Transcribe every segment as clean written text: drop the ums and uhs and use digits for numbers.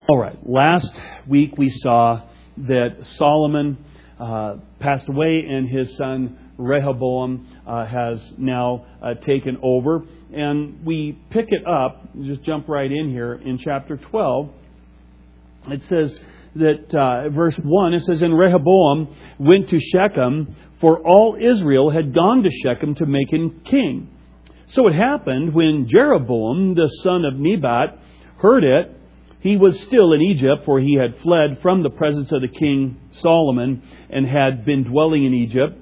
All right, last week we saw that Solomon passed away and his son Rehoboam has now taken over. And we pick it up, just jump right in here, in chapter 12. It says that, verse 1, it says, "And Rehoboam went to Shechem, for all Israel had gone to Shechem to make him king. So it happened, when Jeroboam, the son of Nebat, heard it, he was still in Egypt, for he had fled from the presence of the king Solomon and had been dwelling in Egypt,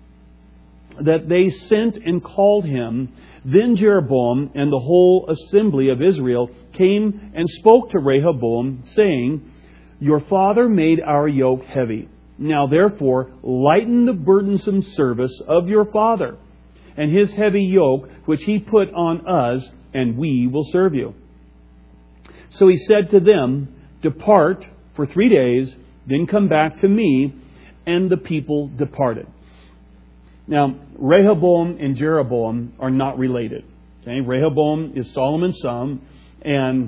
that they sent and called him. Then Jeroboam and the whole assembly of Israel came and spoke to Rehoboam, saying, 'Your father made our yoke heavy. Now therefore lighten the burdensome service of your father and his heavy yoke which he put on us, and we will serve you.' So he said to them, 'Depart for 3 days, then come back to me.' And the people departed." Now, Rehoboam and Jeroboam are not related. Okay? Rehoboam is Solomon's son, and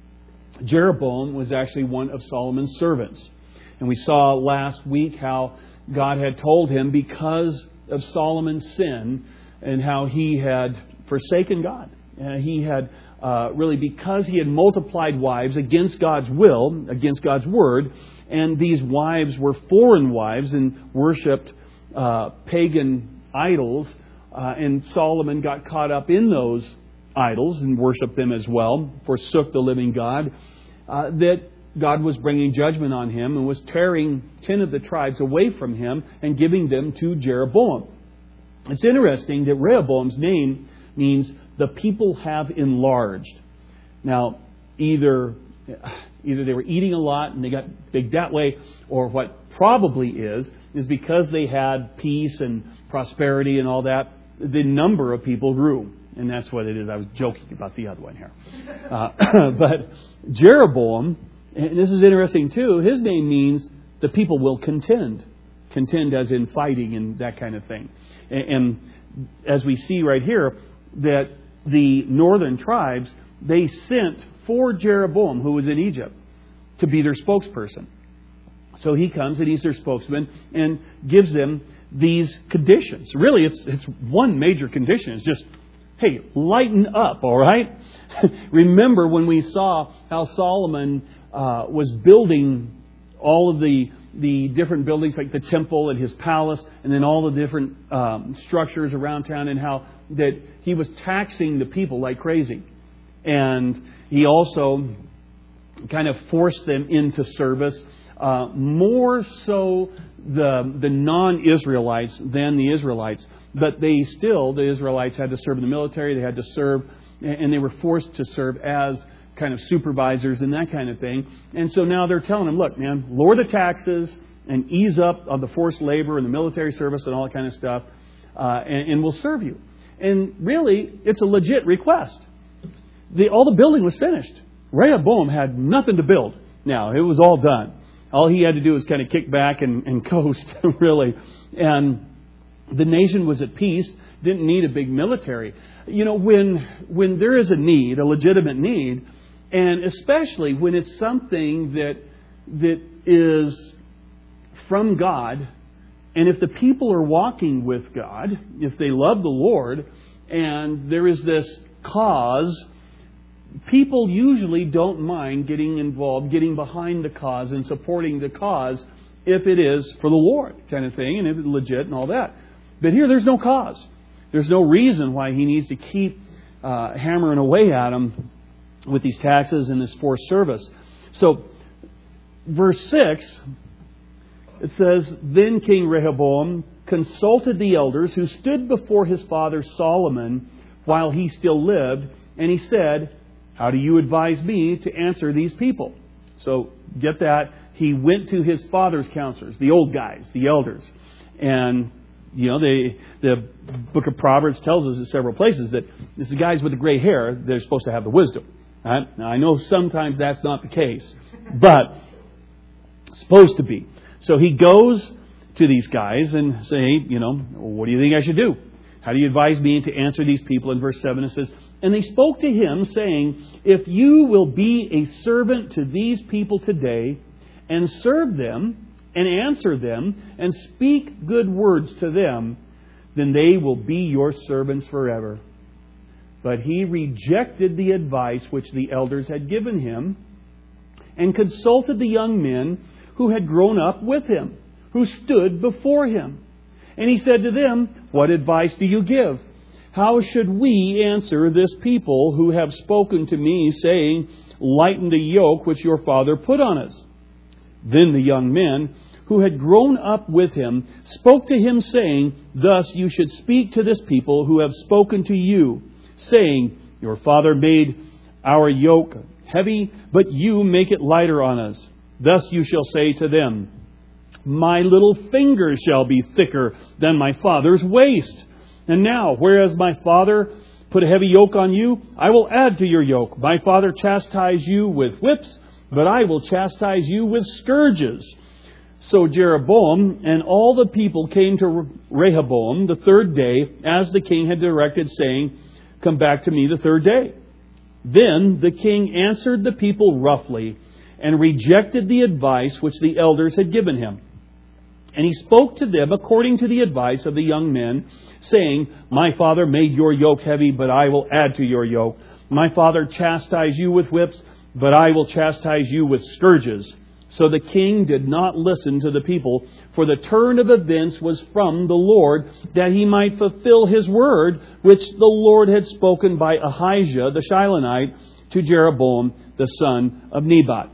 Jeroboam was actually one of Solomon's servants. And we saw last week how God had told him, because of Solomon's sin and how he had forsaken God. He had really, because he had multiplied wives against God's will, against God's word, and these wives were foreign wives and worshipped pagan idols, and Solomon got caught up in those idols and worshipped them as well, forsook the living God, that God was bringing judgment on him and was tearing 10 of the tribes away from him and giving them to Jeroboam. It's interesting that Rehoboam's name means the people have enlarged. Now, either they were eating a lot and they got big that way, or what probably is because they had peace and prosperity and all that, the number of people grew. And that's what it is. I was joking about the other one here. But Jeroboam, and this is interesting too, his name means the people will contend. Contend as in fighting and that kind of thing. And as we see right here, that the northern tribes, they sent for Jeroboam, who was in Egypt, to be their spokesperson. So he comes and he's their spokesman and gives them these conditions. Really, it's one major condition. It's just, hey, lighten up, all right? Remember when we saw how Solomon was building all of the different buildings, like the temple and his palace, and then all the different structures around town, and how that he was taxing the people like crazy. And he also kind of forced them into service, more so the non-Israelites than the Israelites. But the Israelites had to serve in the military, they had to serve, and they were forced to serve as kind of supervisors and that kind of thing. And so now they're telling them, look, man, lower the taxes and ease up on the forced labor and the military service and all that kind of stuff, and we'll serve you. And really, it's a legit request. All the building was finished. Rehoboam had nothing to build. Now, it was all done. All he had to do was kind of kick back and coast, really. And the nation was at peace, didn't need a big military. You know, when there is a need, a legitimate need, and especially when it's something that is from God, and if the people are walking with God, if they love the Lord, and there is this cause, people usually don't mind getting involved, getting behind the cause and supporting the cause if it is for the Lord kind of thing, and if it's legit and all that. But here, there's no cause. There's no reason why he needs to keep hammering away at them with these taxes and this forced service. So, verse 6, it says, "Then King Rehoboam consulted the elders who stood before his father Solomon while he still lived, and he said, 'How do you advise me to answer these people?'" So, get that. He went to his father's counselors, the old guys, the elders. And, you know, the book of Proverbs tells us in several places that it's the guys with the gray hair, they're supposed to have the wisdom. Right? Now, I know sometimes that's not the case, but it's supposed to be. So he goes to these guys and say, you know, what do you think I should do? How do you advise me to answer these people? In verse 7 it says, And they spoke to him, saying, If you will be a servant to these people today, and serve them, and answer them, and speak good words to them, then they will be your servants forever. But he rejected the advice which the elders had given him, and consulted the young men who had grown up with him, who stood before him. And he said to them, What advice do you give? How should we answer this people who have spoken to me, saying, Lighten the yoke which your father put on us? Then the young men who had grown up with him spoke to him, saying, Thus you should speak to this people who have spoken to you, saying, Your father made our yoke heavy, but you make it lighter on us. Thus you shall say to them, My little finger shall be thicker than my father's waist. And now, whereas my father put a heavy yoke on you, I will add to your yoke. My father chastised you with whips, but I will chastise you with scourges. So Jeroboam and all the people came to Rehoboam the third day, as the king had directed, saying, Come back to me the third day. Then the king answered the people roughly, and rejected the advice which the elders had given him. And he spoke to them according to the advice of the young men, saying, My father made your yoke heavy, but I will add to your yoke. My father chastised you with whips, but I will chastise you with scourges. So the king did not listen to the people, for the turn of events was from the Lord, that he might fulfill his word, which the Lord had spoken by Ahijah the Shilonite to Jeroboam the son of Nebat.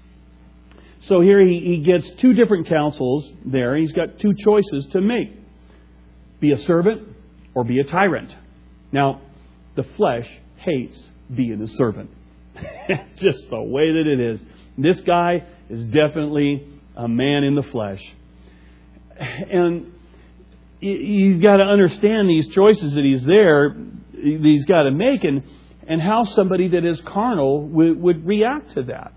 So here he gets two different counsels there. He's got two choices to make. Be a servant or be a tyrant. Now, the flesh hates being a servant. It's just the way that it is. This guy is definitely a man in the flesh. And you've got to understand these choices that he's got to make, and how somebody that is carnal would react to that.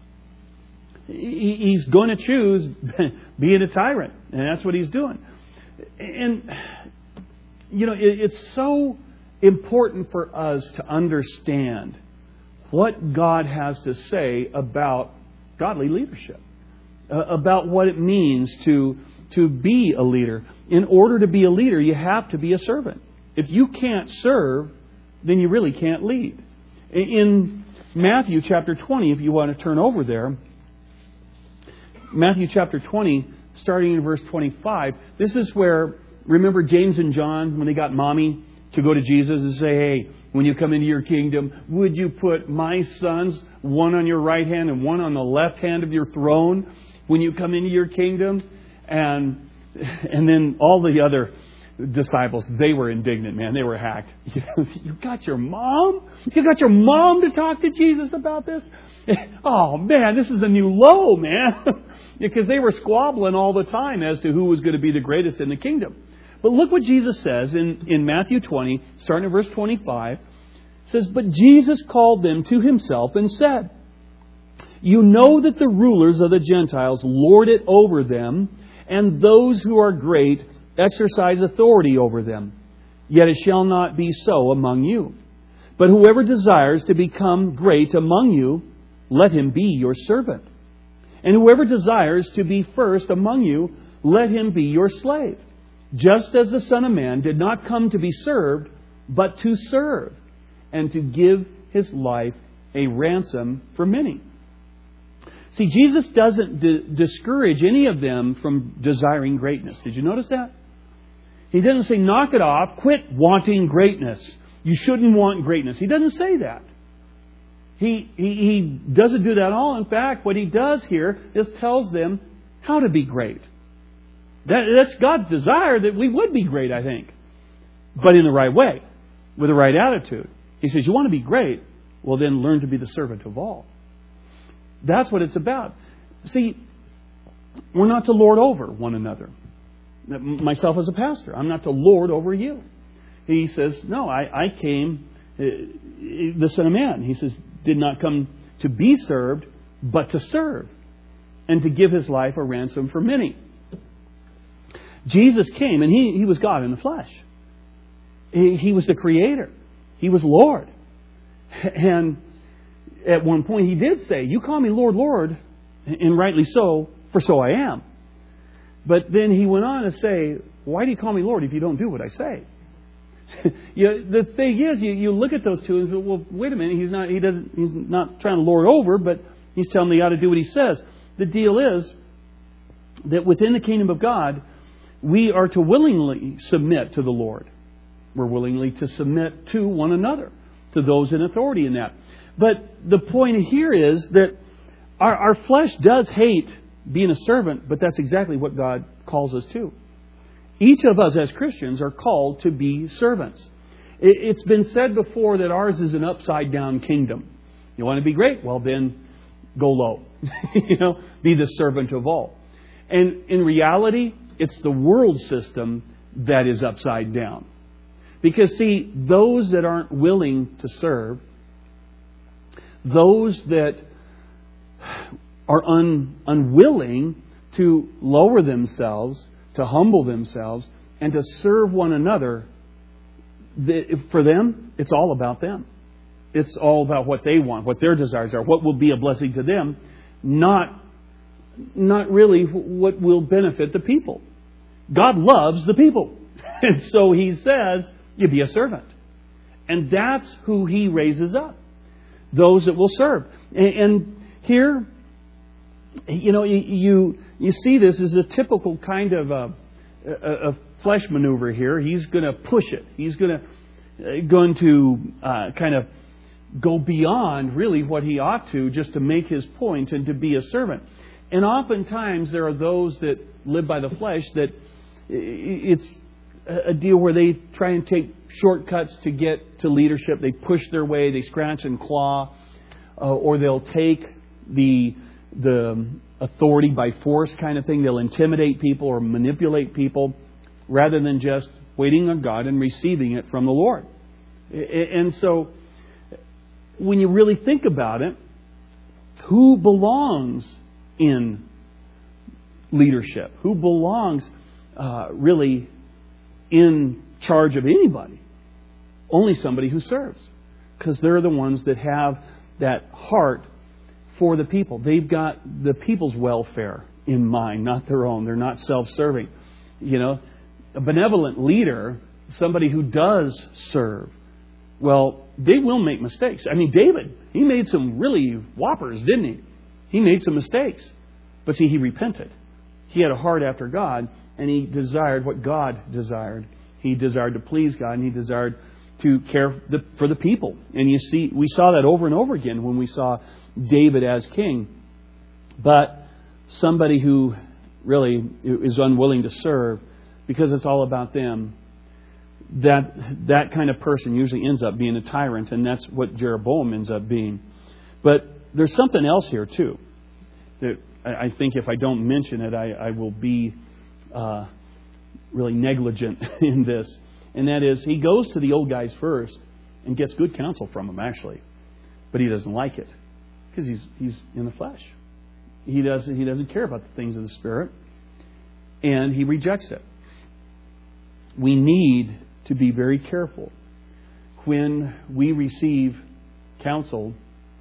He's going to choose being a tyrant, and that's what he's doing. And, it's so important for us to understand what God has to say about godly leadership, about what it means to be a leader. In order to be a leader, you have to be a servant. If you can't serve, then you really can't lead. In Matthew chapter 20, if you want to turn over there, Matthew chapter 20, starting in verse 25, this is where, remember James and John, when they got mommy to go to Jesus and say, Hey, when you come into your kingdom, would you put my sons, one on your right hand and one on the left hand of your throne, when you come into your kingdom? And then all the other disciples, they were indignant, man. They were hacked. You got your mom? You got your mom to talk to Jesus about this? Oh, man, this is a new low, man. Because they were squabbling all the time as to who was going to be the greatest in the kingdom. But look what Jesus says in Matthew 20, starting at verse 25. It says, But Jesus called them to himself and said, You know that the rulers of the Gentiles lord it over them, and those who are great exercise authority over them. Yet it shall not be so among you. But whoever desires to become great among you, let him be your servant. And whoever desires to be first among you, let him be your slave. Just as the Son of Man did not come to be served, but to serve, and to give his life a ransom for many. See, Jesus doesn't discourage any of them from desiring greatness. Did you notice that? He doesn't say, knock it off, quit wanting greatness. You shouldn't want greatness. He doesn't say that. He doesn't do that at all. In fact, what he does here is tells them how to be great. That's God's desire, that we would be great, I think. But in the right way, with the right attitude. He says, you want to be great? Well, then learn to be the servant of all. That's what it's about. See, we're not to lord over one another. Myself as a pastor, I'm not to lord over you. He says, no, I came, the Son of Man, he says, did not come to be served, but to serve, and to give his life a ransom for many. Jesus came, and he was God in the flesh. He was the Creator. He was Lord. And at one point he did say, "You call me Lord, Lord," and rightly so, for so I am. But then he went on to say, "Why do you call me Lord if you don't do what I say?" The thing is, you look at those two and say, "Well, wait a minute. He's not trying to lord over, but he's telling me how to do what he says." The deal is that within the kingdom of God, we are to willingly submit to the Lord. We're willingly to submit to one another, to those in authority in that. But the point here is that our flesh does hate being a servant, but that's exactly what God calls us to. Each of us as Christians are called to be servants. It's been said before that ours is an upside down kingdom. You want to be great? Well, then go low. Be the servant of all. And in reality, it's the world system that is upside down. Because, see, those that aren't willing to serve, those that are unwilling to lower themselves, to humble themselves, and to serve one another, for them, it's all about them. It's all about what they want, what their desires are, what will be a blessing to them, not really what will benefit the people. God loves the people. And so He says, you be a servant. And that's who He raises up. Those that will serve. And here, you see this as a typical kind of a flesh maneuver here. He's going to push it. He's going to kind of go beyond really what he ought to, just to make his point and to be a servant. And oftentimes there are those that live by the flesh that it's a deal where they try and take shortcuts to get to leadership. They push their way, they scratch and claw, or they'll take the authority by force kind of thing. They'll intimidate people or manipulate people rather than just waiting on God and receiving it from the Lord. And so when you really think about it, who belongs in leadership? Who belongs really in charge of anybody? Only somebody who serves. Because they're the ones that have that heart for the people. They've got the people's welfare in mind, not their own. They're not self-serving. A benevolent leader, somebody who does serve, well, they will make mistakes. I mean, David, he made some really whoppers, didn't he? He made some mistakes. But see, he repented. He had a heart after God, and he desired what God desired. He desired to please God, and he desired to care for the people. And you see, we saw that over and over again when we saw David as king. But somebody who really is unwilling to serve because it's all about them, that kind of person usually ends up being a tyrant, and that's what Jeroboam ends up being. But there's something else here too that I think if I don't mention it, I will be really negligent in this. And that is, he goes to the old guys first and gets good counsel from them, actually. But he doesn't like it because he's in the flesh. He doesn't care about the things of the Spirit, and he rejects it. We need to be very careful when we receive counsel,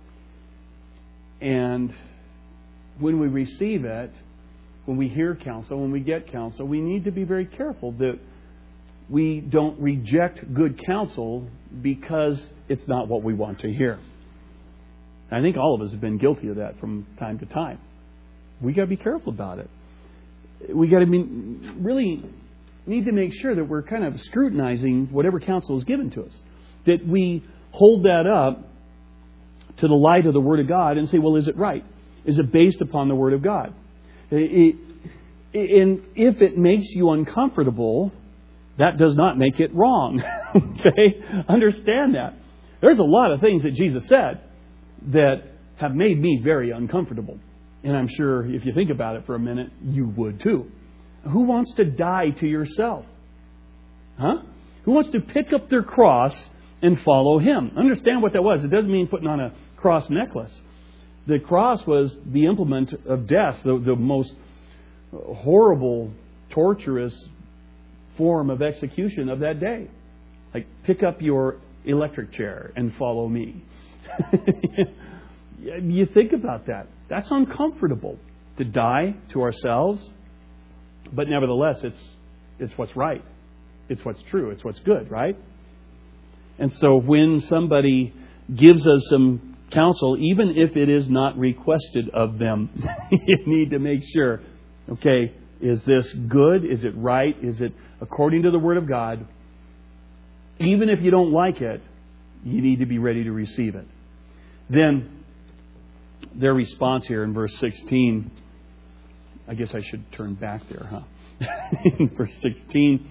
and when we receive it, when we hear counsel, when we get counsel, we need to be very careful that we don't reject good counsel because it's not what we want to hear. I think all of us have been guilty of that from time to time. We got to be careful about it. We got to really need to make sure that we're kind of scrutinizing whatever counsel is given to us. That we hold that up to the light of the Word of God and say, well, is it right? Is it based upon the Word of God? And if it makes you uncomfortable, that does not make it wrong. Okay? Understand that. There's a lot of things that Jesus said that have made me very uncomfortable. And I'm sure if you think about it for a minute, you would too. Who wants to die to yourself? Huh? Who wants to pick up their cross and follow Him? Understand what that was. It doesn't mean putting on a cross necklace. The cross was the implement of death, the most horrible, torturous form of execution of that day. Like, pick up your electric chair and follow me. You think about that. That's uncomfortable to die to ourselves. But nevertheless, it's what's right. It's what's true. It's what's good, right? And so when somebody gives us some counsel, even if it is not requested of them, you need to make sure, okay, is this good? Is it right? Is it according to the Word of God? Even if you don't like it, you need to be ready to receive it. Then, their response here in verse 16, I guess I should turn back there, huh? In verse 16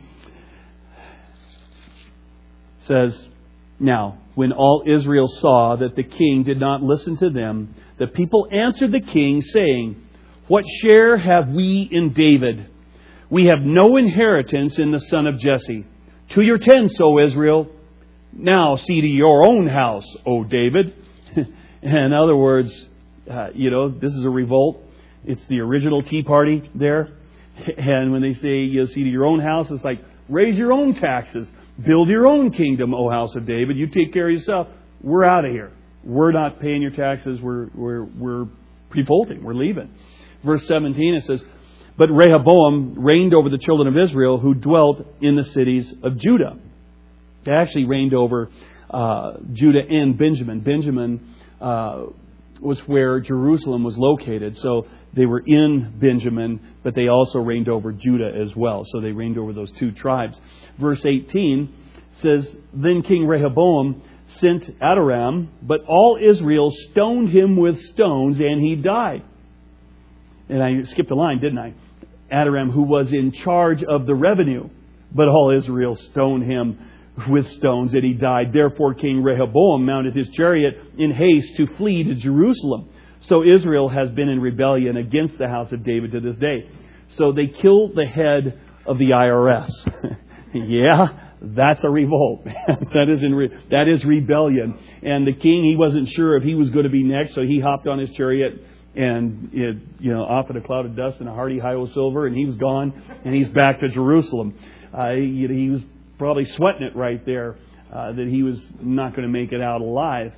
says, "Now, when all Israel saw that the king did not listen to them, the people answered the king, saying, 'What share have we in David? We have no inheritance in the son of Jesse. To your tents, O Israel. Now see to your own house, O David.'" In other words, this is a revolt. It's the original Tea Party there. And when they say, see to your own house, it's like, raise your own taxes. Build your own kingdom, O house of David. You take care of yourself. We're out of here. We're not paying your taxes. We're revolting. We're leaving. Verse 17, it says, "But Rehoboam reigned over the children of Israel who dwelt in the cities of Judah." They actually reigned over Judah and Benjamin. Benjamin was where Jerusalem was located. So they were in Benjamin, but they also reigned over Judah as well. So they reigned over those two tribes. Verse 18 says, "Then King Rehoboam sent Adoram, but all Israel stoned him with stones, and he died." And I skipped a line, didn't I? Adoram, who was in charge of the revenue, but all Israel stoned him with stones, and he died. Therefore King Rehoboam mounted his chariot in haste to flee to Jerusalem. So Israel has been in rebellion against the house of David to this day. So they killed the head of the IRS. Yeah, that's a revolt. That is rebellion. And the king, he wasn't sure if he was going to be next, so he hopped on his chariot and off in a cloud of dust and a hearty high o' silver, and he was gone, and he's back to Jerusalem. He was probably sweating it right there that he was not going to make it out alive.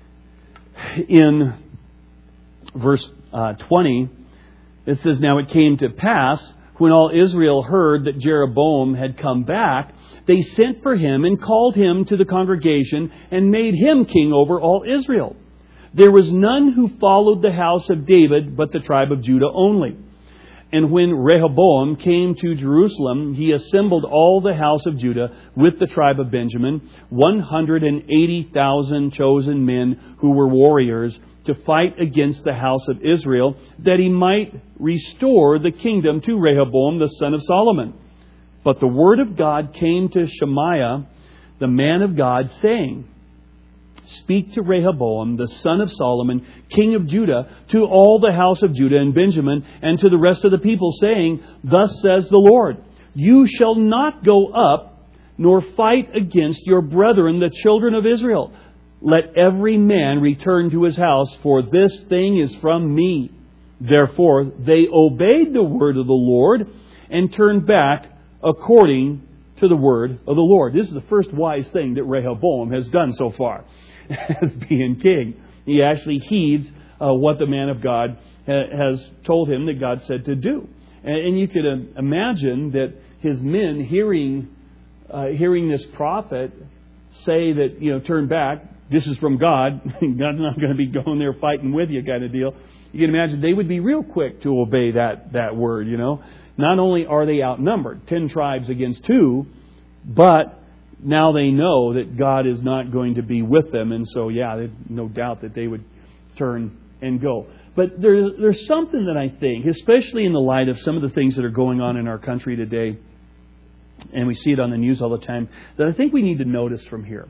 In verse 20, it says, "Now it came to pass, when all Israel heard that Jeroboam had come back, they sent for him and called him to the congregation and made him king over all Israel. There was none who followed the house of David but the tribe of Judah only. And when Rehoboam came to Jerusalem, he assembled all the house of Judah with the tribe of Benjamin, 180,000 chosen men who were warriors, to fight against the house of Israel, that he might restore the kingdom to Rehoboam the son of Solomon. But the word of God came to Shemaiah, the man of God, saying, 'Speak to Rehoboam, the son of Solomon, king of Judah, to all the house of Judah and Benjamin, and to the rest of the people, saying, Thus says the Lord, you shall not go up, nor fight against your brethren, the children of Israel. Let every man return to his house, for this thing is from me.' Therefore they obeyed the word of the Lord, and turned back according to the word of the Lord." This is the first wise thing that Rehoboam has done so far as being king. He actually heeds what the man of God has told him that God said to do. And you could imagine that his men hearing this prophet say that, turn back, this is from God, God's not going to be going there fighting with you kind of deal. You can imagine they would be real quick to obey that word, Not only are they outnumbered, 10 tribes against 2, but now they know that God is not going to be with them. And so, there's no doubt that they would turn and go. But there's something that I think, especially in the light of some of the things that are going on in our country today, and we see it on the news all the time, that I think we need to notice from here.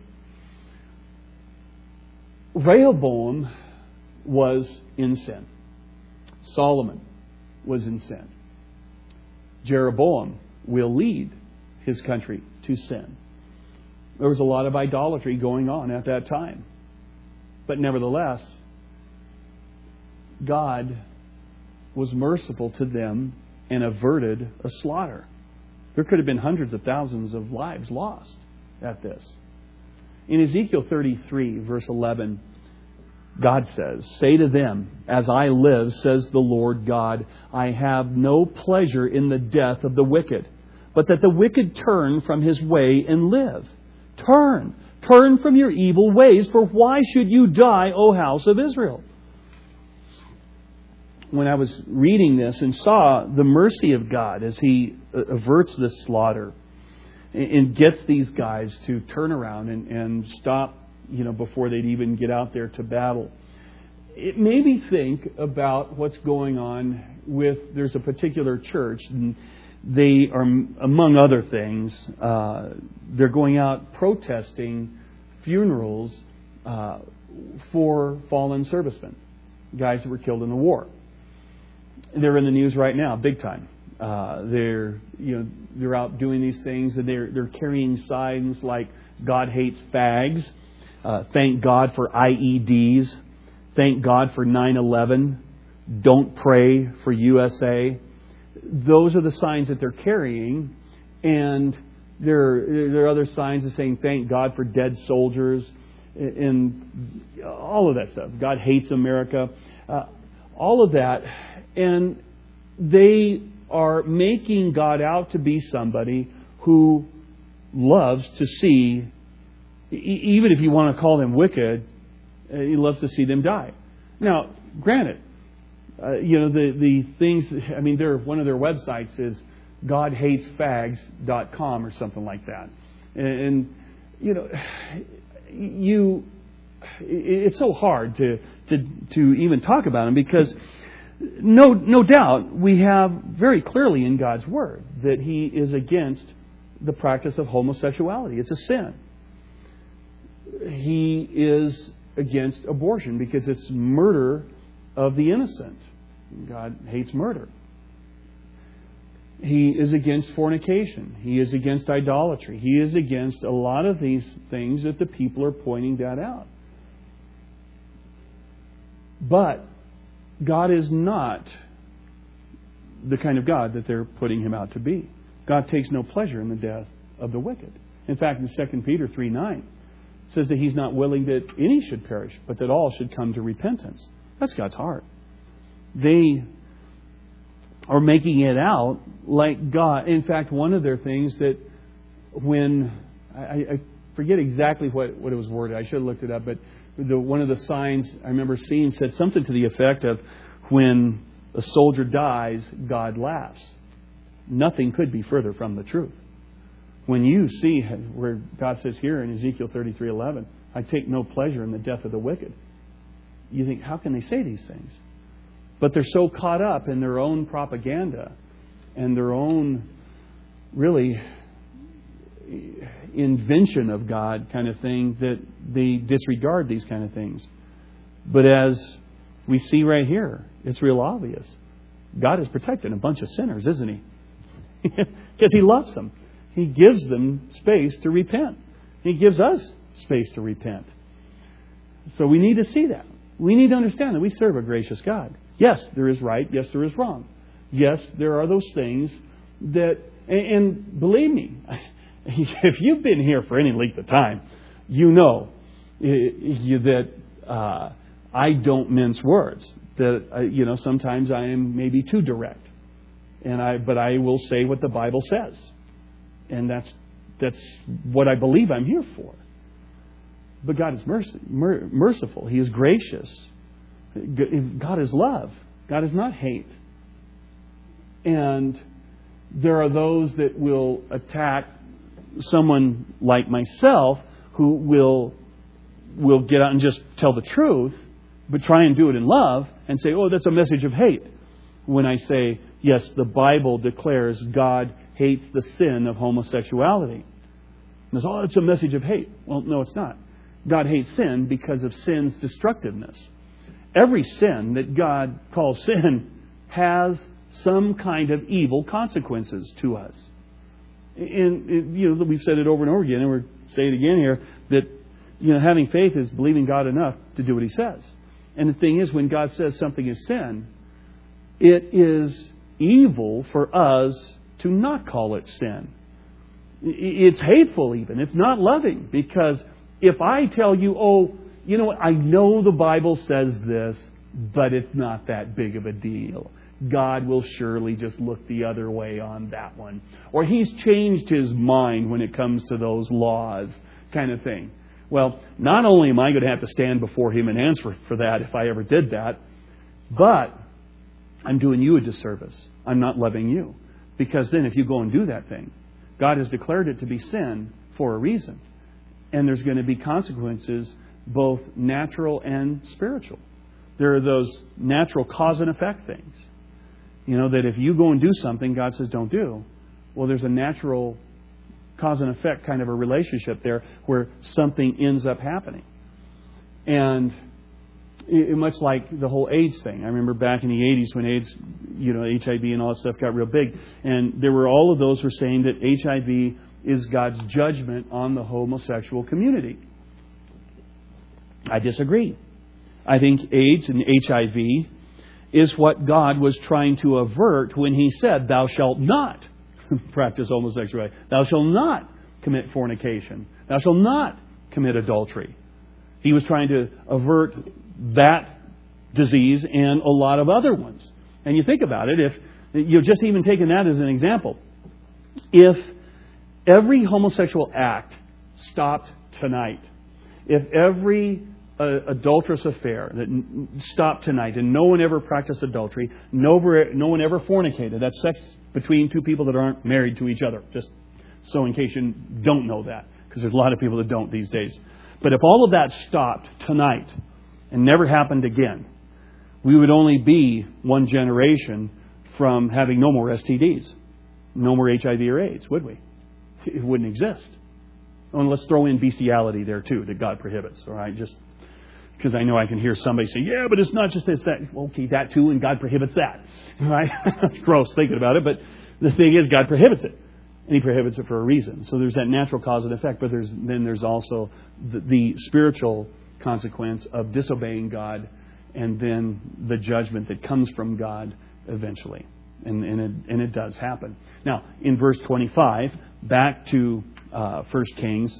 Rehoboam was in sin. Solomon was in sin. Jeroboam will lead his country to sin. There was a lot of idolatry going on at that time. But nevertheless, God was merciful to them and averted a slaughter. There could have been hundreds of thousands of lives lost at this. In Ezekiel 33, verse 11, God says, "Say to them, as I live, says the Lord God, I have no pleasure in the death of the wicked, but that the wicked turn from his way and live. Turn from your evil ways, for why should you die, O house of Israel?" When I was reading this and saw the mercy of God as He averts this slaughter and gets these guys to turn around and stop, before they'd even get out there to battle, it made me think about what's going on there's a particular church, and they are, among other things, they're going out protesting funerals for fallen servicemen, guys that were killed in the war. They're in the news right now, big time. They're out doing these things, and they're carrying signs like "God hates fags," "Thank God for IEDs," "Thank God for 9/11," "Don't pray for USA." Those are the signs that they're carrying, and there are other signs that saying "Thank God for dead soldiers," and all of that stuff. "God hates America." All of that. And they are making God out to be somebody who loves to see, even if you want to call them wicked, He loves to see them die. Now, granted, the things, one of their websites is GodHatesFags.com or something like that. And it's so hard to even talk about them, because no doubt we have very clearly in God's Word that He is against the practice of homosexuality. It's a sin. He is against abortion because it's murder of the innocent. God hates murder. He is against fornication. He is against idolatry. He is against a lot of these things that the people are pointing that out. But God is not the kind of God that they're putting Him out to be. God takes no pleasure in the death of the wicked. In fact, in 2 Peter 3:9, it says that He's not willing that any should perish, but that all should come to repentance. That's God's heart. They are making it out like God. In fact, one of their things that when... I forget exactly what it was worded. I should have looked it up, but one of the signs I remember seeing said something to the effect of, when a soldier dies, God laughs. Nothing could be further from the truth. When you see where God says here in Ezekiel 33:11, I take no pleasure in the death of the wicked, you think, how can they say these things? But they're so caught up in their own propaganda and their own, really, invention of God kind of thing, that they disregard these kind of things. But as we see right here, it's real obvious. God is protecting a bunch of sinners, isn't He? Because He loves them. He gives them space to repent. He gives us space to repent. So we need to see that. We need to understand that we serve a gracious God. Yes, there is right. Yes, there is wrong. Yes, there are those things that... And believe me, if you've been here for any length of time, you know that I don't mince words. That sometimes I am maybe too direct, but I will say what the Bible says, and that's what I believe I'm here for. But God is merciful. He is gracious. God is love. God is not hate. And there are those that will attack someone like myself who will get out and just tell the truth, but try and do it in love and say, oh, that's a message of hate. When I say, yes, the Bible declares God hates the sin of homosexuality. And oh, it's a message of hate. Well, no, it's not. God hates sin because of sin's destructiveness. Every sin that God calls sin has some kind of evil consequences to us. And we've said it over and over again, and we're saying it again here, that having faith is believing God enough to do what He says. And the thing is, when God says something is sin, it is evil for us to not call it sin. It's hateful even. It's not loving, because if I tell you, you know what, I know the Bible says this, but it's not that big of a deal. God will surely just look the other way on that one. Or He's changed His mind when it comes to those laws, kind of thing. Well, not only am I going to have to stand before Him and answer for that if I ever did that, but I'm doing you a disservice. I'm not loving you. Because then if you go and do that thing, God has declared it to be sin for a reason. And there's going to be consequences, both natural and spiritual. There are those natural cause and effect things. You know, that if you go and do something God says don't do, well, there's a natural cause and effect kind of a relationship there where something ends up happening. And much like the whole AIDS thing. I remember back in the 80s when AIDS, you know, HIV and all that stuff got real big. And there were all of those who were saying that HIV is God's judgment on the homosexual community. I disagree. I think AIDS and HIV is what God was trying to avert when He said, "Thou shalt not practice homosexuality. Thou shalt not commit fornication. Thou shalt not commit adultery." He was trying to avert that disease and a lot of other ones. And you think about it, if you're just even taking that as an example, if every homosexual act stopped tonight, if every adulterous affair that stopped tonight and no one ever practiced adultery, no one ever fornicated, that's sex between two people that aren't married to each other, just so in case you don't know that, because there's a lot of people that don't these days. But if all of that stopped tonight and never happened again, we would only be one generation from having no more STDs, no more HIV or AIDS, would we? It wouldn't exist. And let's throw in bestiality there too, that God prohibits. All right, just because I know I can hear somebody say, "Yeah, but it's not just this, that." Okay, that too, and God prohibits that. All right, that's gross thinking about it, but the thing is, God prohibits it. And He prohibits it for a reason. So there's that natural cause and effect, but there's also the spiritual consequence of disobeying God, and then the judgment that comes from God eventually. And it does happen. Now, in verse 25, back to 1 Kings,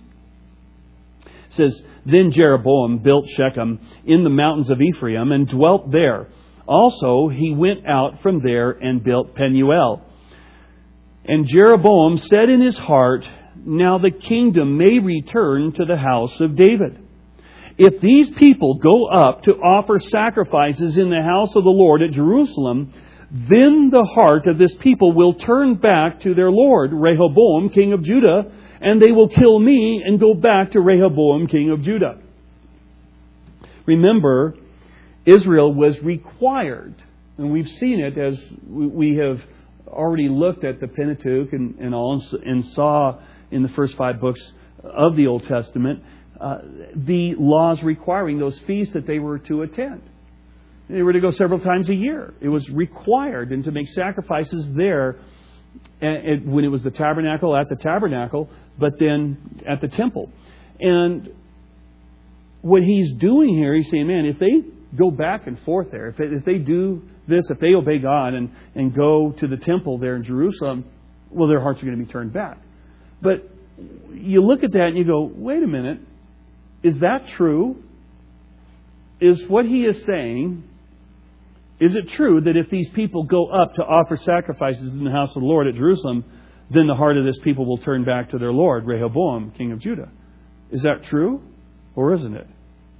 it says, "Then Jeroboam built Shechem in the mountains of Ephraim and dwelt there. Also he went out from there and built Penuel. And Jeroboam said in his heart, Now the kingdom may return to the house of David. If these people go up to offer sacrifices in the house of the Lord at Jerusalem, then the heart of this people will turn back to their Lord, Rehoboam, king of Judah, and they will kill me and go back to Rehoboam, king of Judah." Remember, Israel was required, and we've seen it as we have already looked at the Pentateuch and all, and saw in the first 5 books of the Old Testament the laws requiring those feasts that they were to attend. They were to go several times a year. It was required, and to make sacrifices there when it was the tabernacle, at the tabernacle, but then at the temple. And what he's doing here, he's saying, man, if they go back and forth there, if they do this, if they obey God and go to the temple there in Jerusalem, well, their hearts are going to be turned back. But you look at that and you go, wait a minute, is that true? Is what he is saying, is it true that if these people go up to offer sacrifices in the house of the Lord at Jerusalem, then the heart of this people will turn back to their Lord, Rehoboam, king of Judah? Is that true? Or isn't it?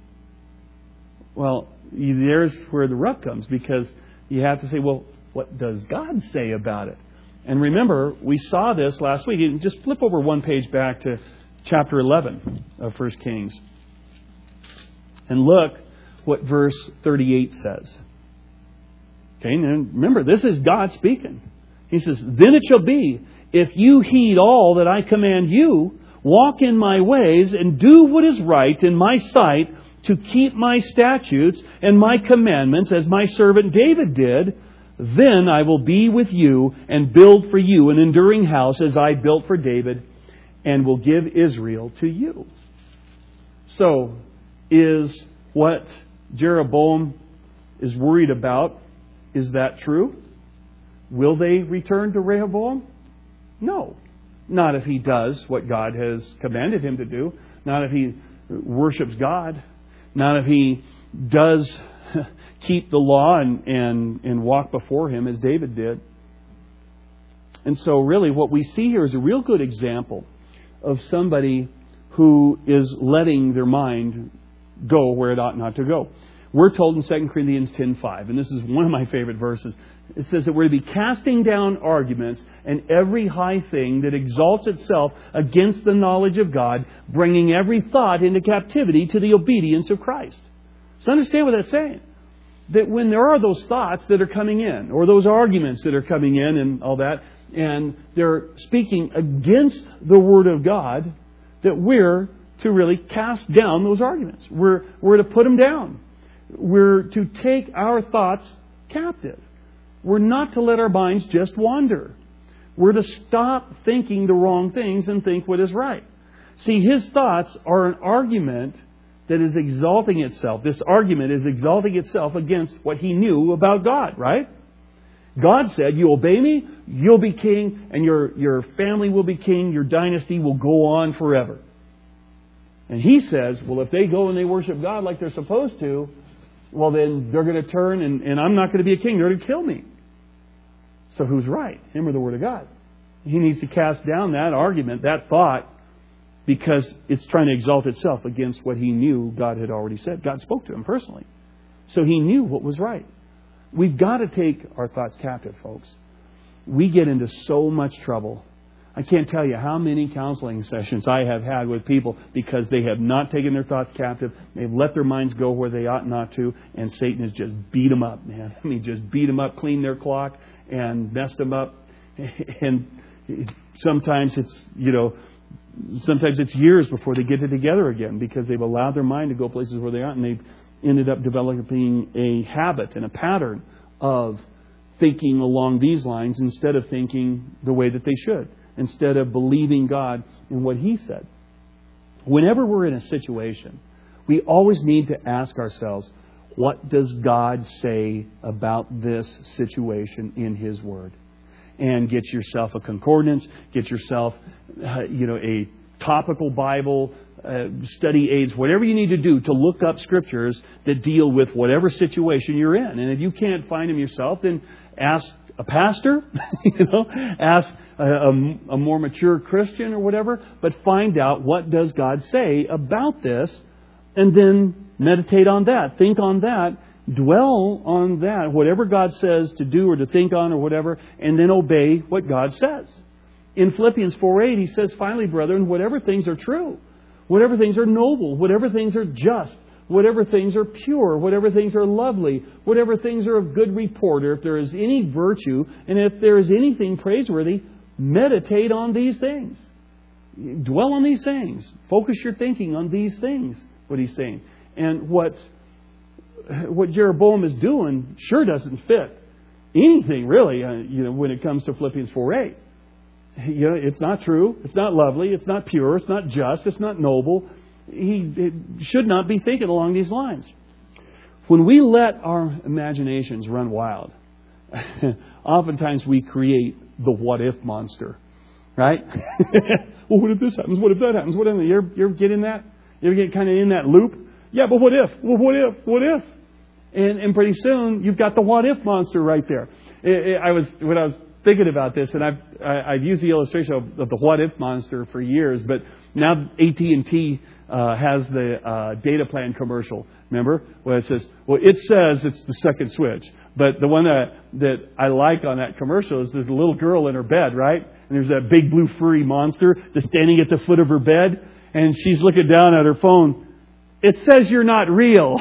Well, there's where the rub comes, because you have to say, well, what does God say about it? And remember, we saw this last week. You can just flip over one page back to chapter 11 of 1 Kings. And look what verse 38 says. Okay, and remember, this is God speaking. He says, "Then it shall be, if you heed all that I command you, walk in my ways, and do what is right in my sight, to keep my statutes and my commandments, as my servant David did, then I will be with you and build for you an enduring house as I built for David, and will give Israel to you." So, is what Jeroboam is worried about, is that true? Will they return to Rehoboam? No. Not if he does what God has commanded him to do. Not if he worships God. not if he does keep the law and walk before Him as David did. And so really what we see here is a real good example of somebody who is letting their mind go where it ought not to go. We're told in 2 Corinthians 10:5, and this is one of my favorite verses. It says that we're to be casting down arguments and every high thing that exalts itself against the knowledge of God, bringing every thought into captivity to the obedience of Christ. So understand what that's saying. That when there are those thoughts that are coming in, or those arguments that are coming in and all that, and they're speaking against the Word of God, that we're to really cast down those arguments. We're to put them down. We're to take our thoughts captive. We're not to let our minds just wander. We're to stop thinking the wrong things and think what is right. See, his thoughts are an argument that is exalting itself. This argument is exalting itself against what he knew about God, right? God said, you obey me, you'll be king, and your family will be king, your dynasty will go on forever. And he says, well, if they go and they worship God like they're supposed to, well, then they're going to turn and I'm not going to be a king. They're going to kill me. So who's right? Him or the Word of God? He needs to cast down that argument, that thought, because it's trying to exalt itself against what he knew God had already said. God spoke to him personally. So he knew what was right. We've got to take our thoughts captive, folks. We get into so much trouble. I can't tell you how many counseling sessions I have had with people because they have not taken their thoughts captive. They've let their minds go where they ought not to, and Satan has just beat them up, man. I mean, just beat them up, cleaned their clock, and messed them up. And sometimes it's, sometimes it's years before they get it together again because they've allowed their mind to go places where they aren't, and they've ended up developing a habit and a pattern of thinking along these lines instead of thinking the way that they should, instead of believing God in what He said. Whenever we're in a situation, we always need to ask ourselves, what does God say about this situation in His Word? And get yourself a concordance, get yourself, a topical Bible, study aids, whatever you need to do to look up scriptures that deal with whatever situation you're in. And if you can't find them yourself, then ask a pastor, ask a more mature Christian or whatever, but find out what does God say about this, and then meditate on that, think on that, dwell on that, whatever God says to do or to think on or whatever, and then obey what God says. In Philippians 4:8, he says, finally, brethren, whatever things are true, whatever things are noble, whatever things are just, whatever things are pure, whatever things are lovely, whatever things are of good report, or if there is any virtue, and if there is anything praiseworthy, meditate on these things. Dwell on these things. Focus your thinking on these things, what he's saying. And what Jeroboam is doing sure doesn't fit anything, really, when it comes to Philippians 4:8. It's not true. It's not lovely. It's not pure. It's not just. It's not noble. He should not be thinking along these lines. When we let our imaginations run wild, oftentimes we create the what-if monster, right? Well, what if this happens? What if that happens? You ever get in that? You ever get kind of in that loop? Yeah, but what if? Well, what if? What if? And pretty soon you've got the what-if monster right there. When I was thinking about this, and I've used the illustration of the what-if monster for years, but now AT&T has the data plan commercial. Remember? Where it says it's the second switch. But the one that I like on that commercial is there's a little girl in her bed, right? And there's that big blue furry monster that's standing at the foot of her bed, and she's looking down at her phone. It says you're not real.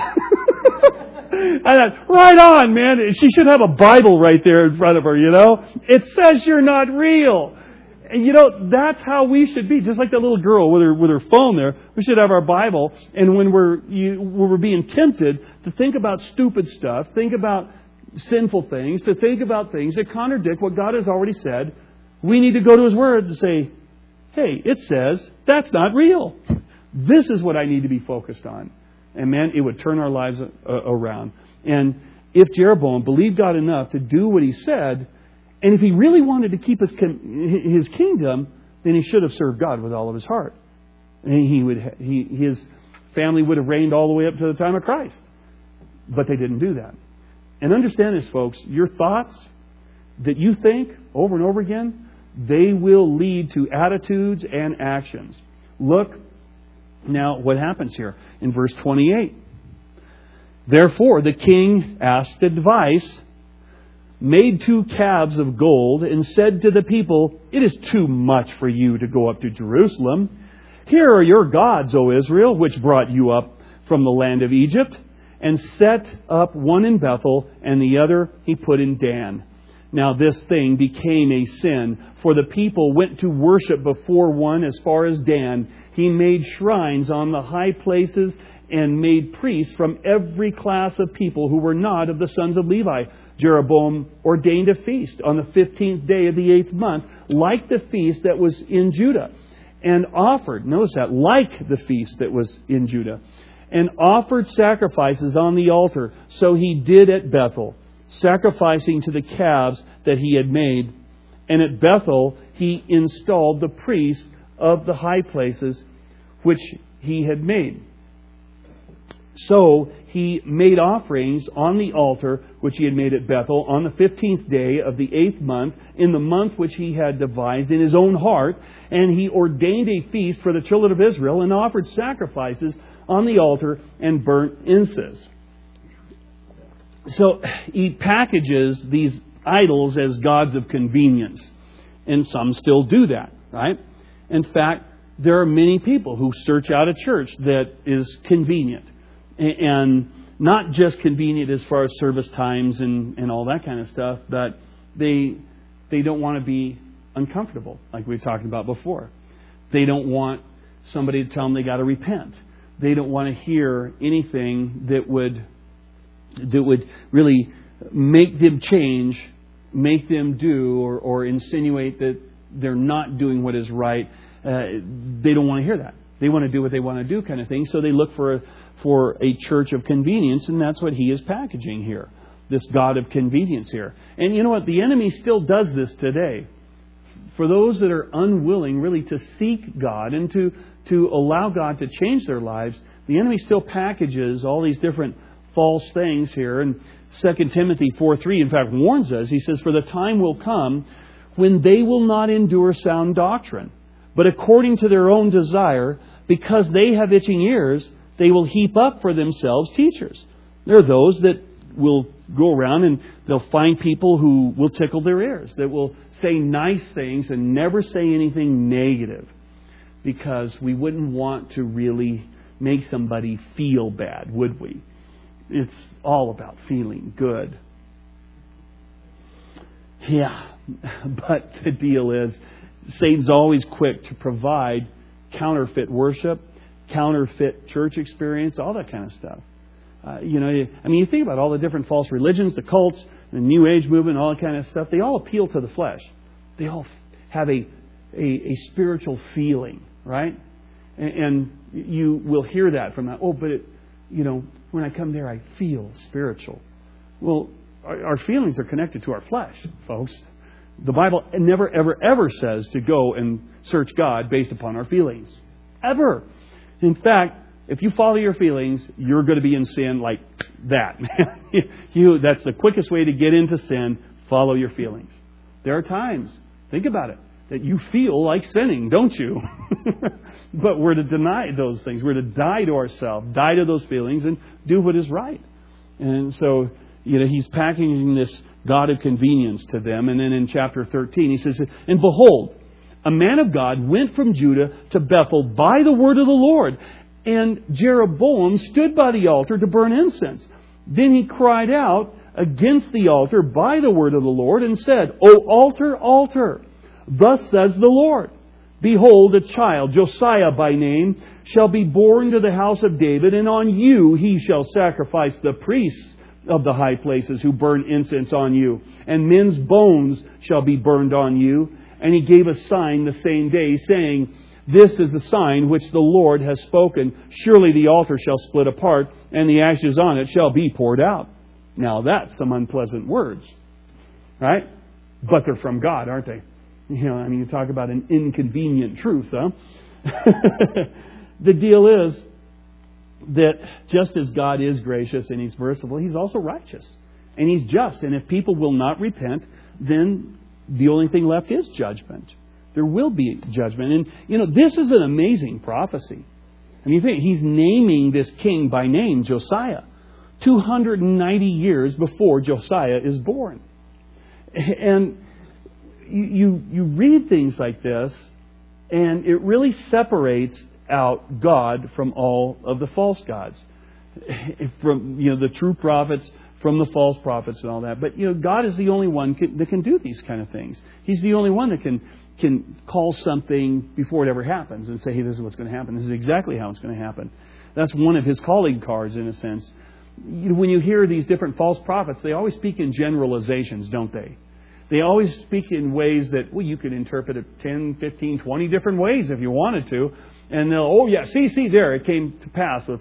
I thought, right on, man. She should have a Bible right there in front of her, It says you're not real. And that's how we should be. Just like that little girl with her phone there. We should have our Bible. And when we're being tempted to think about stupid stuff, think about sinful things, to think about things that contradict what God has already said, we need to go to His Word and say, hey, it says that's not real. This is what I need to be focused on. And man, it would turn our lives around. And if Jeroboam believed God enough to do what he said, and if he really wanted to keep his kingdom, then he should have served God with all of his heart. And his family would have reigned all the way up to the time of Christ. But they didn't do that. And understand this, folks, your thoughts that you think over and over again, they will lead to attitudes and actions. Look now what happens here in verse 28. Therefore the king asked advice, made 2 calves of gold, and said to the people, it is too much for you to go up to Jerusalem. Here are your gods, O Israel, which brought you up from the land of Egypt, and set up one in Bethel, and the other he put in Dan. Now this thing became a sin, for the people went to worship before one as far as Dan. He made shrines on the high places and made priests from every class of people who were not of the sons of Levi. Jeroboam ordained a feast on the 15th day of the 8th month, like the feast that was in Judah, and offered, notice that, like the feast that was in Judah, and offered sacrifices on the altar. So he did at Bethel, sacrificing to the calves that he had made. And at Bethel he installed the priests of the high places which he had made. So he made offerings on the altar which he had made at Bethel on the 15th day of the 8th month, in the month which he had devised in his own heart. And he ordained a feast for the children of Israel, and offered sacrifices on the altar and burnt incense. So he packages these idols as gods of convenience. And some still do that, right? In fact, there are many people who search out a church that is convenient. And not just convenient as far as service times and all that kind of stuff, but they don't want to be uncomfortable, like we've talked about before. They don't want somebody to tell them they got to repent. They don't want to hear anything that would really make them change, make them do, or insinuate that they're not doing what is right. They don't want to hear that. They want to do what they want to do, kind of thing. So they look for a church of convenience, and that's what he is packaging here. This God of convenience here. And you know what? The enemy still does this today. For those that are unwilling really to seek God and to allow God to change their lives, the enemy still packages all these different false things here. And 2 Timothy 4:3, in fact, warns us. He says, for the time will come when they will not endure sound doctrine, but according to their own desire, because they have itching ears, they will heap up for themselves teachers. There are those that will go around and they'll find people who will tickle their ears, that will say nice things and never say anything negative, because we wouldn't want to really make somebody feel bad, would we? It's all about feeling good. Yeah, but the deal is, Satan's always quick to provide counterfeit worship, counterfeit church experience, all that kind of stuff. You think about all the different false religions, the cults, the New Age movement, all that kind of stuff. They all appeal to the flesh. They all have a spiritual feeling, right? And you will hear that from that. Oh, but when I come there, I feel spiritual. Well, our feelings are connected to our flesh, folks. The Bible never, ever, ever says to go and search God based upon our feelings. Ever. In fact, if you follow your feelings, you're going to be in sin like that. That's the quickest way to get into sin. Follow your feelings. There are times, think about it, that you feel like sinning, don't you? But we're to deny those things. We're to die to ourselves, die to those feelings, and do what is right. And so, he's packaging this God of convenience to them. And then in chapter 13, he says, and behold, a man of God went from Judah to Bethel by the word of the Lord. And Jeroboam stood by the altar to burn incense. Then he cried out against the altar by the word of the Lord and said, O altar, altar, thus says the Lord, behold, a child, Josiah by name, shall be born to the house of David, and on you he shall sacrifice the priests of the high places who burn incense on you, and men's bones shall be burned on you. And he gave a sign the same day, saying, this is the sign which the Lord has spoken. Surely the altar shall split apart, and the ashes on it shall be poured out. Now that's some unpleasant words, right? But they're from God, aren't they? You talk about an inconvenient truth, huh? The deal is, that just as God is gracious and He's merciful, He's also righteous. And He's just. And if people will not repent, then the only thing left is judgment. There will be judgment. And, this is an amazing prophecy. I mean, he's naming this king by name, Josiah, 290 years before Josiah is born. And you read things like this, and it really separates out God from all of the false gods. From, the true prophets from the false prophets and all that. But, God is the only one that can do these kind of things. He's the only one that can call something before it ever happens and say, hey, this is what's going to happen. This is exactly how it's going to happen. That's one of His calling cards, in a sense. When you hear these different false prophets, they always speak in generalizations, don't they? They always speak in ways that, you could interpret it 10, 15, 20 different ways if you wanted to. And they'll, see, there, it came to pass with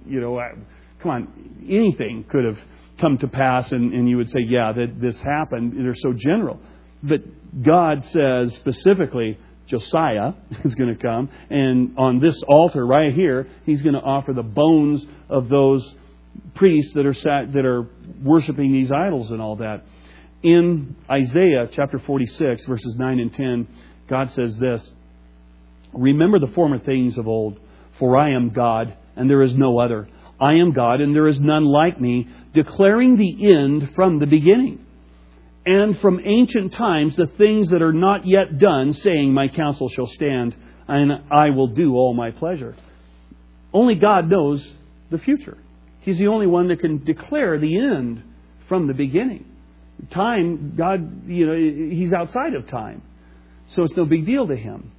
come on, anything could have come to pass, and you would say, that this happened. They're so general. But God says specifically, Josiah is going to come, and on this altar right here, He's going to offer the bones of those priests that are worshiping these idols and all that. In Isaiah chapter 46, verses 9 and 10, God says this, remember the former things of old, for I am God, and there is no other. I am God, and there is none like me, declaring the end from the beginning. And from ancient times the things that are not yet done, saying, my counsel shall stand, and I will do all my pleasure. Only God knows the future. He's the only one that can declare the end from the beginning. Time, God, He's outside of time. So it's no big deal to Him.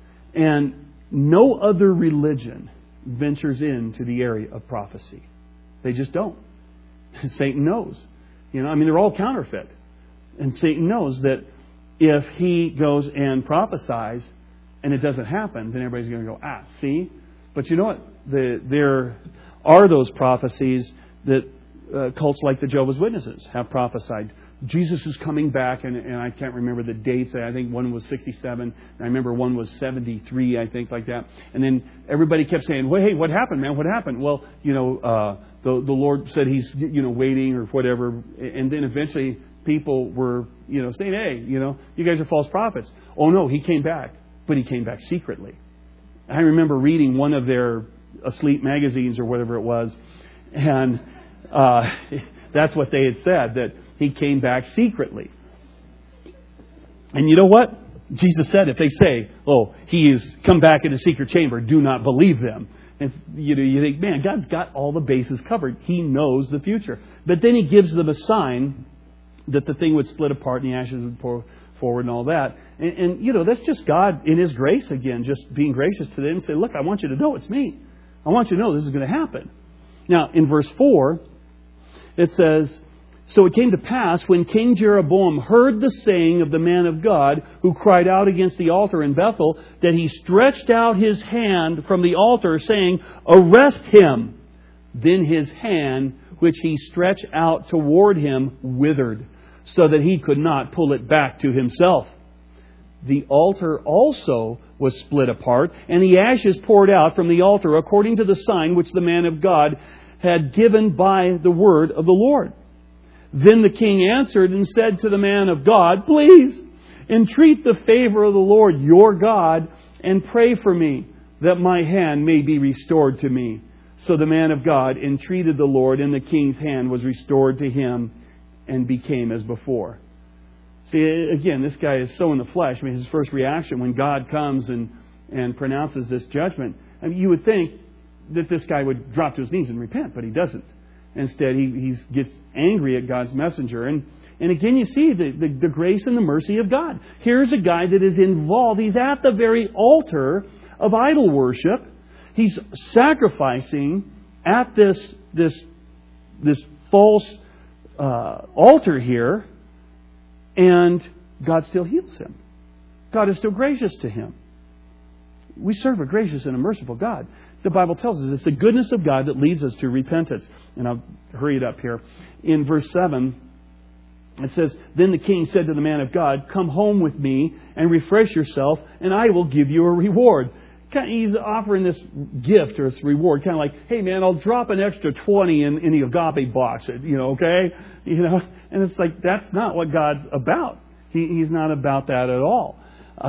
And no other religion ventures into the area of prophecy. They just don't. Satan knows. They're all counterfeit. And Satan knows that if he goes and prophesies and it doesn't happen, then everybody's going to go, see? But you know what? There are those prophecies that cults like the Jehovah's Witnesses have prophesied. Jesus is coming back, and I can't remember the dates. I think one was 67, and I remember one was 73, I think, like that. And then everybody kept saying, well, hey, what happened, man? What happened? Well, the Lord said He's, waiting or whatever. And then eventually people were, saying, hey, you guys are false prophets. Oh, no, He came back, but He came back secretly. I remember reading one of their asleep magazines or whatever it was, and that's what they had said, that He came back secretly. And you know what? Jesus said, if they say, He has come back in a secret chamber, do not believe them. And you think, man, God's got all the bases covered. He knows the future. But then He gives them a sign that the thing would split apart and the ashes would pour forward and all that. And that's just God in His grace again, just being gracious to them and say, look, I want you to know it's me. I want you to know this is going to happen. Now, in verse 4, it says, so it came to pass when King Jeroboam heard the saying of the man of God who cried out against the altar in Bethel, that he stretched out his hand from the altar, saying, arrest him. Then his hand, which he stretched out toward him, withered, so that he could not pull it back to himself. The altar also was split apart, and the ashes poured out from the altar according to the sign which the man of God had given by the word of the Lord. Then the king answered and said to the man of God, please entreat the favor of the Lord your God and pray for me, that my hand may be restored to me. So the man of God entreated the Lord, and the king's hand was restored to him and became as before. See, again, this guy is so in the flesh. His first reaction when God comes and pronounces this judgment, you would think that this guy would drop to his knees and repent, but he doesn't. Instead, he gets angry at God's messenger. And again, you see the grace and the mercy of God. Here's a guy that is involved. He's at the very altar of idol worship. He's sacrificing at this false altar here. And God still heals him. God is still gracious to him. We serve a gracious and a merciful God. The Bible tells us it's the goodness of God that leads us to repentance. And I'll hurry it up here. In verse 7, it says, then the king said to the man of God, come home with me and refresh yourself, and I will give you a reward. He's offering this gift or this reward, kind of like, hey man, I'll drop an extra 20 in the agape box, okay? And it's like, that's not what God's about. He's not about that at all.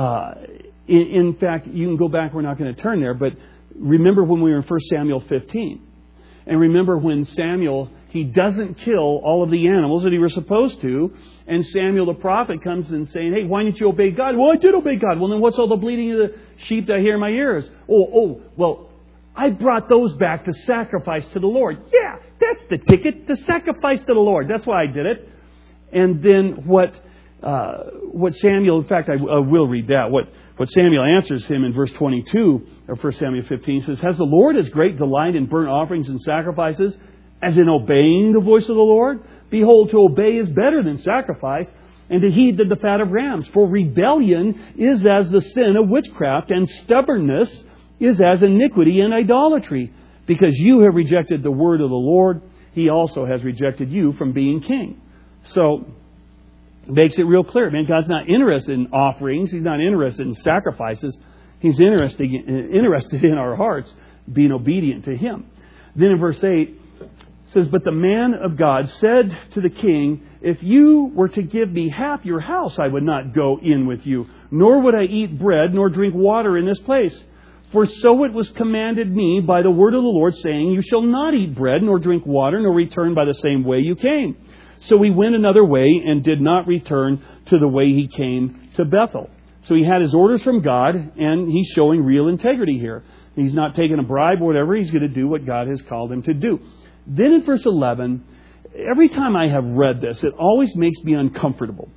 In fact, you can go back, we're not going to turn there, but remember when we were in 1 Samuel 15. And remember when Samuel, he doesn't kill all of the animals that he was supposed to. And Samuel the prophet comes and saying, hey, why didn't you obey God? Well, I did obey God. Well, then what's all the bleating of the sheep that I hear in my ears? Well, I brought those back to sacrifice to the Lord. Yeah, that's the ticket, the sacrifice to the Lord. That's why I did it. And then what Samuel, in fact, I will read that. What Samuel answers him in verse 22 of 1 Samuel 15 says, has the Lord as great delight in burnt offerings and sacrifices as in obeying the voice of the Lord? Behold, to obey is better than sacrifice, and to heed than the fat of rams. For rebellion is as the sin of witchcraft, and stubbornness is as iniquity and idolatry. Because you have rejected the word of the Lord, He also has rejected you from being king. So, it makes it real clear, man. God's not interested in offerings. He's not interested in sacrifices. He's interested in our hearts being obedient to Him. Then in verse 8, it says, but the man of God said to the king, if you were to give me half your house, I would not go in with you, nor would I eat bread nor drink water in this place. For so it was commanded me by the word of the Lord, saying, you shall not eat bread nor drink water, nor return by the same way you came. So he went another way and did not return to the way he came to Bethel. So he had his orders from God, and he's showing real integrity here. He's not taking a bribe or whatever. He's going to do what God has called him to do. Then in verse 11, every time I have read this, it always makes me uncomfortable.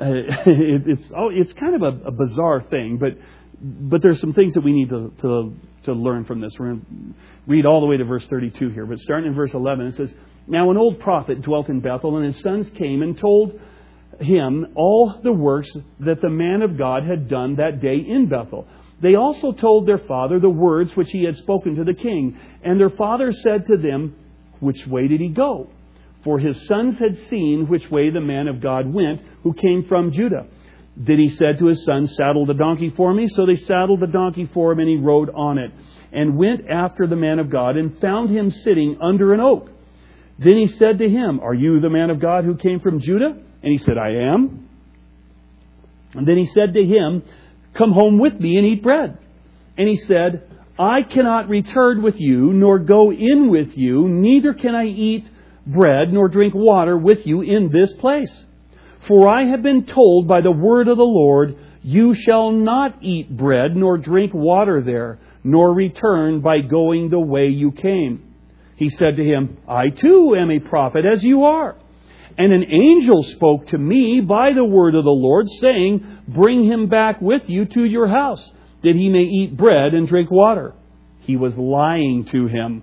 It's kind of a bizarre thing, but there's some things that we need to learn from this. We're going to read all the way to verse 32 here. But starting in verse 11, it says, now an old prophet dwelt in Bethel, and his sons came and told him all the works that the man of God had done that day in Bethel. They also told their father the words which he had spoken to the king. And their father said to them, which way did he go? For his sons had seen which way the man of God went, who came from Judah. Then he said to his sons, saddle the donkey for me. So they saddled the donkey for him, and he rode on it, and went after the man of God, and found him sitting under an oak. Then he said to him, are you the man of God who came from Judah? And he said, I am. And then he said to him, come home with me and eat bread. And he said, I cannot return with you, nor go in with you, neither can I eat bread nor drink water with you in this place. For I have been told by the word of the Lord, you shall not eat bread nor drink water there, nor return by going the way you came. He said to him, I too am a prophet, as you are. And an angel spoke to me by the word of the Lord, saying, bring him back with you to your house, that he may eat bread and drink water. He was lying to him.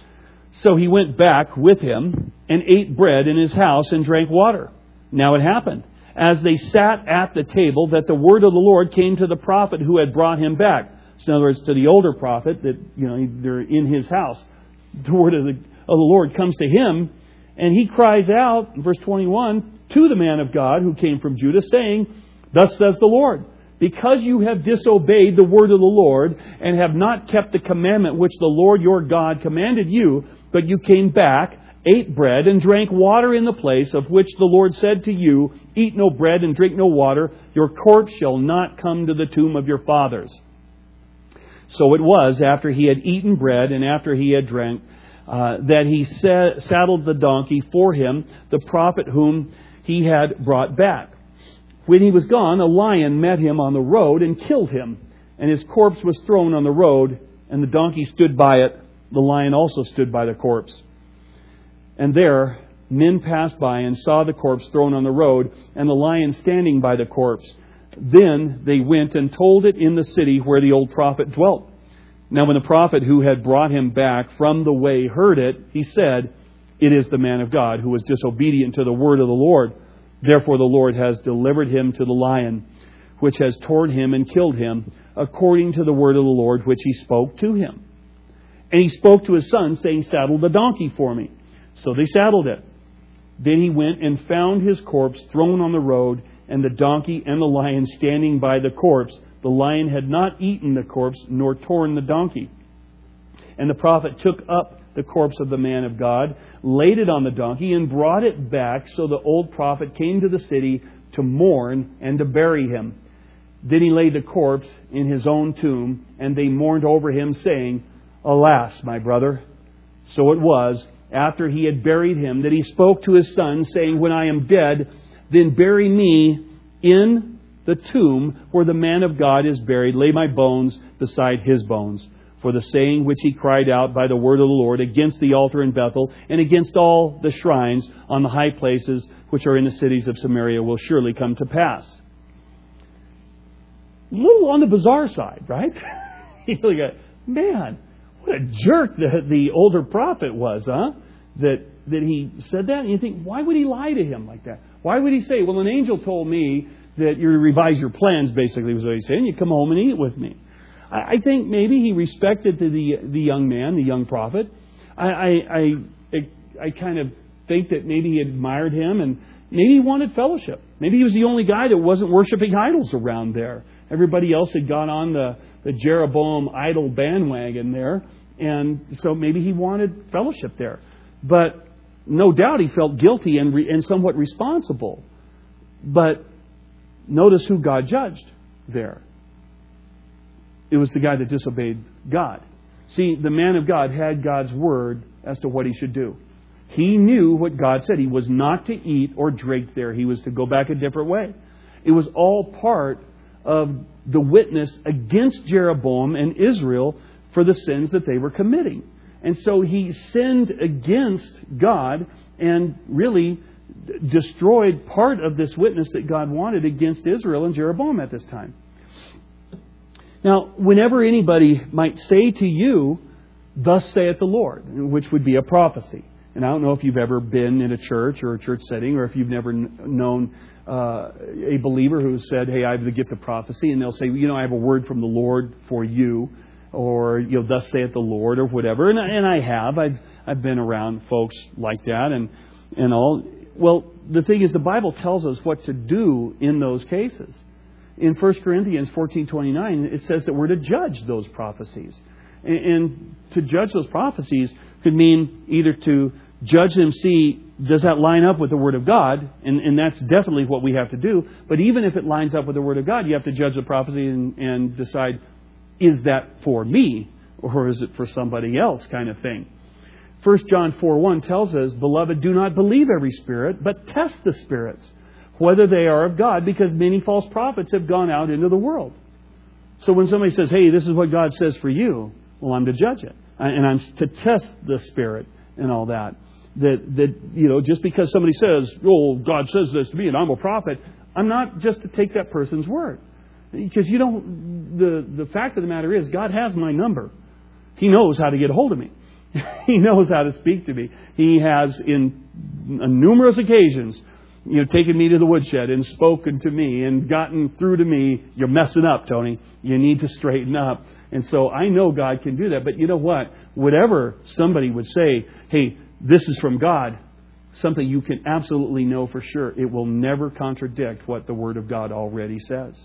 So he went back with him and ate bread in his house and drank water. Now it happened, as they sat at the table, that the word of the Lord came to the prophet who had brought him back. So in other words, to the older prophet, that they're in his house. The word of the Lord comes to him, and he cries out, in verse 21, to the man of God who came from Judah, saying, thus says the Lord, because you have disobeyed the word of the Lord, and have not kept the commandment which the Lord your God commanded you, but you came back, ate bread, and drank water in the place of which the Lord said to you, eat no bread and drink no water, your corpse shall not come to the tomb of your fathers. So it was, after he had eaten bread and after he had drank, that he saddled the donkey for him, the prophet whom he had brought back. When he was gone, a lion met him on the road and killed him. And his corpse was thrown on the road, and the donkey stood by it. The lion also stood by the corpse. And there men passed by and saw the corpse thrown on the road, and the lion standing by the corpse. Then they went and told it in the city where the old prophet dwelt. Now when the prophet who had brought him back from the way heard it, he said, it is the man of God who was disobedient to the word of the Lord. Therefore the Lord has delivered him to the lion, which has torn him and killed him, according to the word of the Lord which he spoke to him. And he spoke to his son, saying, saddle the donkey for me. So they saddled it. Then he went and found his corpse thrown on the road, and the donkey and the lion standing by the corpse. The lion had not eaten the corpse, nor torn the donkey. And the prophet took up the corpse of the man of God, laid it on the donkey, and brought it back. So the old prophet came to the city to mourn and to bury him. Then he laid the corpse in his own tomb, and they mourned over him, saying, Alas, my brother. So it was, after he had buried him, that he spoke to his son, saying, When I am dead, then bury me in the tomb where the man of God is buried. Lay my bones beside his bones. For the saying which he cried out by the word of the Lord against the altar in Bethel and against all the shrines on the high places which are in the cities of Samaria will surely come to pass. A little on the bizarre side, right? You look at, man, what a jerk the older prophet was, huh? That he said that, and you think, why would he lie to him like that? Why would he say, well, an angel told me that you revise your plans, basically was what he's saying. You come home and eat with me. I think maybe he respected the young man, the young prophet. I kind of think that maybe he admired him and maybe he wanted fellowship. Maybe he was the only guy that wasn't worshiping idols around there. Everybody else had gone on the Jeroboam idol bandwagon there. And so maybe he wanted fellowship there. But no doubt he felt guilty and somewhat responsible. But notice who God judged there. It was the guy that disobeyed God. See, the man of God had God's word as to what he should do. He knew what God said. He was not to eat or drink there. He was to go back a different way. It was all part of the witness against Jeroboam and Israel for the sins that they were committing. And so he sinned against God and really destroyed part of this witness that God wanted against Israel and Jeroboam at this time. Now, whenever anybody might say to you, Thus saith the Lord, which would be a prophecy. And I don't know if you've ever been in a church or a church setting, or if you've never known a believer who said, hey, I have the gift of prophecy. And they'll say, I have a word from the Lord for you. Or, thus saith the Lord, or whatever. And I have. I've been around folks like that and all. Well, the thing is, the Bible tells us what to do in those cases. In 1 Corinthians 14:29, it says that we're to judge those prophecies. And to judge those prophecies could mean either to judge them, see, does that line up with the Word of God? And that's definitely what we have to do. But even if it lines up with the Word of God, you have to judge the prophecy and decide, is that for me or is it for somebody else, kind of thing. 1 John 4:1 tells us, Beloved, do not believe every spirit, but test the spirits, whether they are of God, because many false prophets have gone out into the world. So when somebody says, hey, this is what God says for you, well, I'm to judge it. And I'm to test the spirit and all that. That just because somebody says, oh, God says this to me and I'm a prophet, I'm not just to take that person's word. Because the fact of the matter is, God has my number. He knows how to get a hold of me. He knows how to speak to me. He has, in numerous occasions, taken me to the woodshed and spoken to me and gotten through to me. You're messing up, Tony. You need to straighten up. And so I know God can do that. But you know what? Whatever somebody would say, hey, this is from God, something you can absolutely know for sure. It will never contradict what the Word of God already says.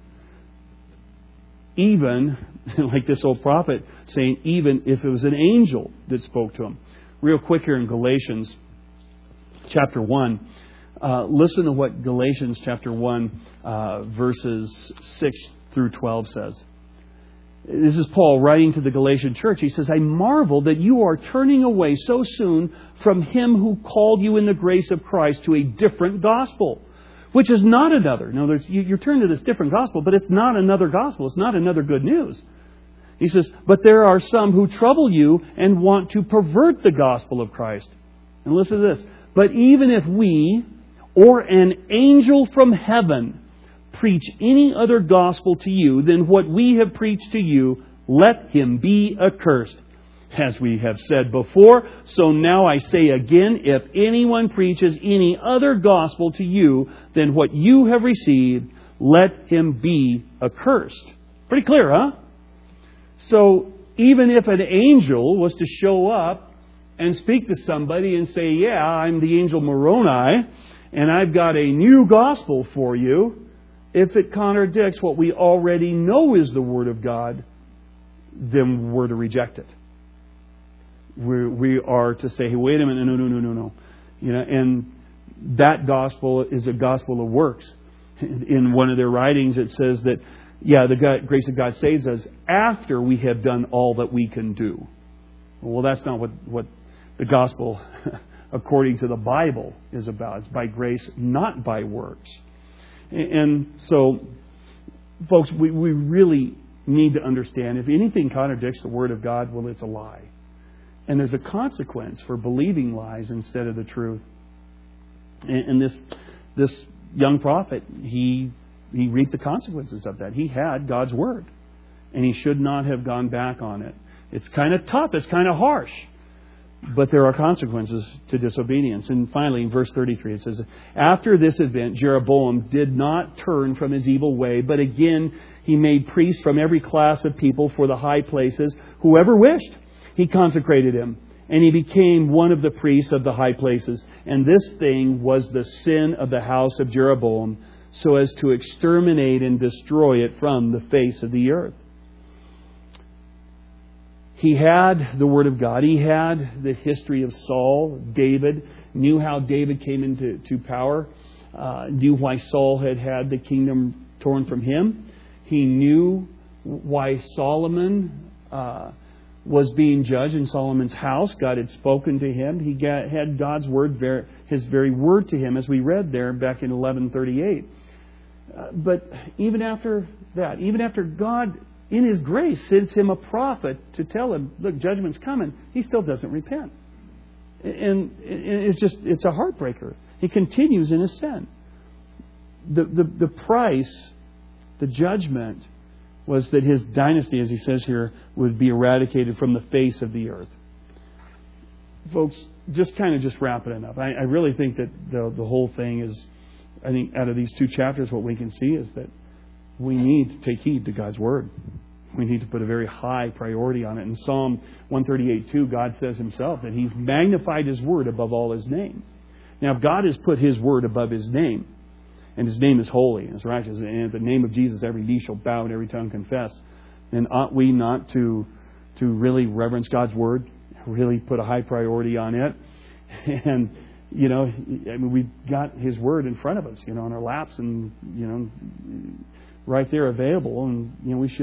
Even, like this old prophet saying, even if it was an angel that spoke to him. Real quick here in Galatians chapter 1. Listen to what Galatians chapter 1 verses 6 through 12 says. This is Paul writing to the Galatian church. He says, I marvel that you are turning away so soon from Him who called you in the grace of Christ to a different gospel, which is not another. In other words, you turn to this different gospel, but it's not another gospel. It's not another good news. He says, but there are some who trouble you and want to pervert the gospel of Christ. And listen to this. But even if we or an angel from heaven preach any other gospel to you than what we have preached to you, let him be accursed. As we have said before, so now I say again, if anyone preaches any other gospel to you than what you have received, let him be accursed. Pretty clear, huh? So even if an angel was to show up and speak to somebody and say, yeah, I'm the angel Moroni, and I've got a new gospel for you, if it contradicts what we already know is the Word of God, then we're to reject it. We are to say, hey, wait a minute, no. And that gospel is a gospel of works. In one of their writings, it says that, the grace of God saves us after we have done all that we can do. Well, that's not what the gospel, according to the Bible, is about. It's by grace, not by works. And so, folks, we really need to understand, if anything contradicts the Word of God, well, it's a lie. And there's a consequence for believing lies instead of the truth. And this young prophet, he reaped the consequences of that. He had God's Word, and he should not have gone back on it. It's kind of tough. It's kind of harsh. But there are consequences to disobedience. And finally, in verse 33, it says, after this event, Jeroboam did not turn from his evil way, but again he made priests from every class of people for the high places. Whoever wished, he consecrated him. And he became one of the priests of the high places. And this thing was the sin of the house of Jeroboam, so as to exterminate and destroy it from the face of the earth. He had the Word of God. He had the history of Saul, David, knew how David came into power, knew why Saul had the kingdom torn from him. He knew why Solomon was being judged in Solomon's house. God had spoken to him. He had God's Word, His very Word to him, as we read there back in 1138. But even after that, even after God, in His grace, sends him a prophet to tell him, look, judgment's coming, he still doesn't repent. And it's a heartbreaker. He continues in his sin. The price, the judgment, was that his dynasty, as he says here, would be eradicated from the face of the earth. Folks, just wrapping it up. I really think that the whole thing is, I think out of these two chapters, what we can see is that we need to take heed to God's Word. We need to put a very high priority on it. In Psalm 138:2, God says Himself that He's magnified His Word above all His name. Now, if God has put His Word above His name, and His name is holy and is righteous, and at the name of Jesus every knee shall bow and every tongue confess, then ought we not to really reverence God's Word, really put a high priority on it? And, we've got His Word in front of us, on our laps and, right there available. And,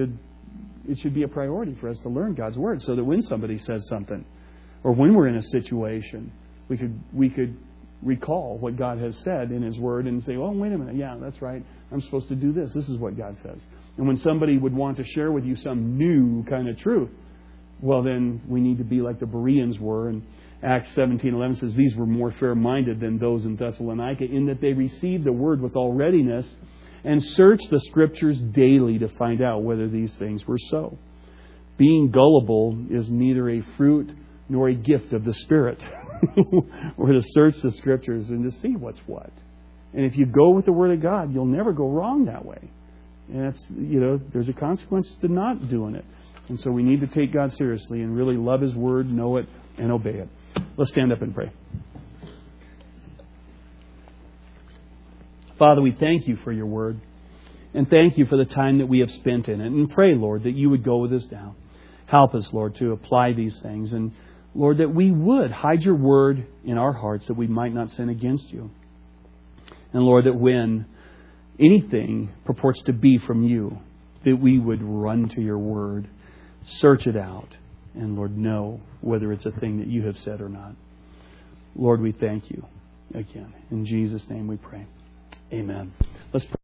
it should be a priority for us to learn God's Word so that when somebody says something or when we're in a situation, we could recall what God has said in His Word and say, oh, wait a minute, yeah, that's right. I'm supposed to do this. This is what God says. And when somebody would want to share with you some new kind of truth, well, then we need to be like the Bereans were. And Acts 17:11 says, these were more fair-minded than those in Thessalonica, in that they received the Word with all readiness and searched the Scriptures daily to find out whether these things were so. Being gullible is neither a fruit nor a gift of the Spirit. We're to search the Scriptures and to see what's what. And if you go with the Word of God, you'll never go wrong that way. And that's, there's a consequence to not doing it. And so we need to take God seriously and really love His Word, know it, and obey it. Let's stand up and pray. Father, we thank You for Your Word. And thank You for the time that we have spent in it. And pray, Lord, that You would go with us now. Help us, Lord, to apply these things. And, Lord, that we would hide Your Word in our hearts that we might not sin against You. And, Lord, that when anything purports to be from You, that we would run to Your Word, search it out, and, Lord, know whether it's a thing that You have said or not. Lord, we thank You again. In Jesus' name we pray. Amen. Let's pray.